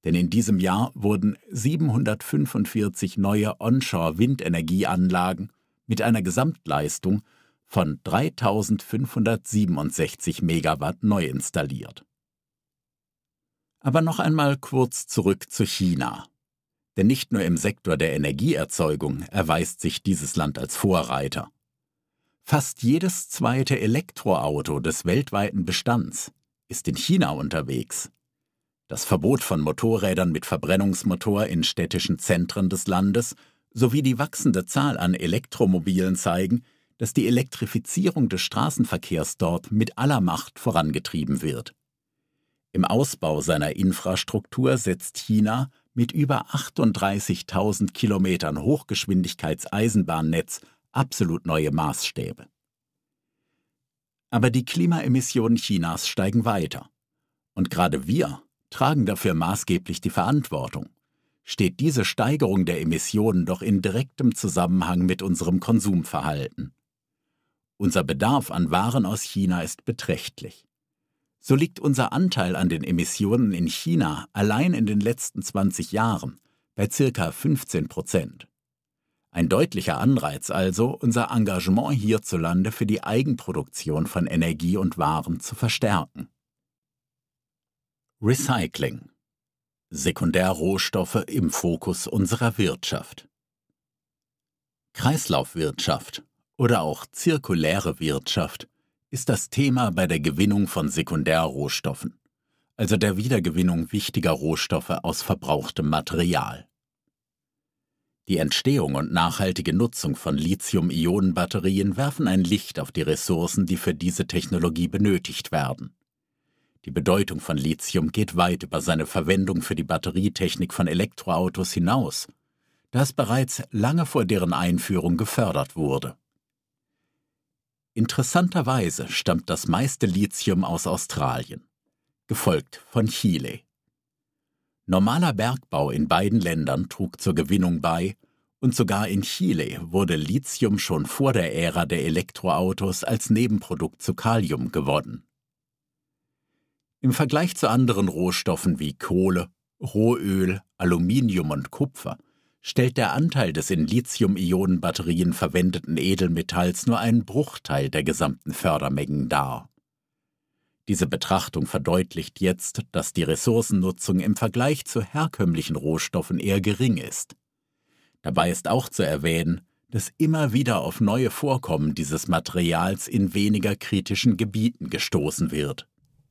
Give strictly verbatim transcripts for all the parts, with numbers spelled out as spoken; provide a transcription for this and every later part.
Denn in diesem Jahr wurden siebenhundertfünfundvierzig neue Onshore-Windenergieanlagen mit einer Gesamtleistung von dreitausendfünfhundertsiebenundsechzig Megawatt neu installiert. Aber noch einmal kurz zurück zu China. Denn nicht nur im Sektor der Energieerzeugung erweist sich dieses Land als Vorreiter. Fast jedes zweite Elektroauto des weltweiten Bestands ist in China unterwegs. Das Verbot von Motorrädern mit Verbrennungsmotor in städtischen Zentren des Landes sowie die wachsende Zahl an Elektromobilen zeigen, dass die Elektrifizierung des Straßenverkehrs dort mit aller Macht vorangetrieben wird. Im Ausbau seiner Infrastruktur setzt China mit über achtunddreißigtausend Kilometern Hochgeschwindigkeitseisenbahnnetz absolut neue Maßstäbe. Aber die Klimaemissionen Chinas steigen weiter. Und gerade wir tragen dafür maßgeblich die Verantwortung. Steht diese Steigerung der Emissionen doch in direktem Zusammenhang mit unserem Konsumverhalten. Unser Bedarf an Waren aus China ist beträchtlich. So liegt unser Anteil an den Emissionen in China allein in den letzten zwanzig Jahren bei ca. fünfzehn Prozent. Ein deutlicher Anreiz also, unser Engagement hierzulande für die Eigenproduktion von Energie und Waren zu verstärken. Recycling. Sekundärrohstoffe im Fokus unserer Wirtschaft. Kreislaufwirtschaft oder auch zirkuläre Wirtschaft ist das Thema bei der Gewinnung von Sekundärrohstoffen, also der Wiedergewinnung wichtiger Rohstoffe aus verbrauchtem Material. Die Entstehung und nachhaltige Nutzung von Lithium-Ionen-Batterien werfen ein Licht auf die Ressourcen, die für diese Technologie benötigt werden. Die Bedeutung von Lithium geht weit über seine Verwendung für die Batterietechnik von Elektroautos hinaus, da es bereits lange vor deren Einführung gefördert wurde. Interessanterweise stammt das meiste Lithium aus Australien, gefolgt von Chile. Normaler Bergbau in beiden Ländern trug zur Gewinnung bei, und sogar in Chile wurde Lithium schon vor der Ära der Elektroautos als Nebenprodukt zu Kalium gewonnen. Im Vergleich zu anderen Rohstoffen wie Kohle, Rohöl, Aluminium und Kupfer stellt der Anteil des in Lithium-Ionen-Batterien verwendeten Edelmetalls nur einen Bruchteil der gesamten Fördermengen dar. Diese Betrachtung verdeutlicht jetzt, dass die Ressourcennutzung im Vergleich zu herkömmlichen Rohstoffen eher gering ist. Dabei ist auch zu erwähnen, dass immer wieder auf neue Vorkommen dieses Materials in weniger kritischen Gebieten gestoßen wird.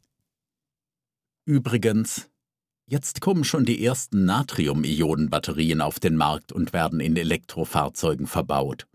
Übrigens, jetzt kommen schon die ersten Natrium-Ionen-Batterien auf den Markt und werden in Elektrofahrzeugen verbaut.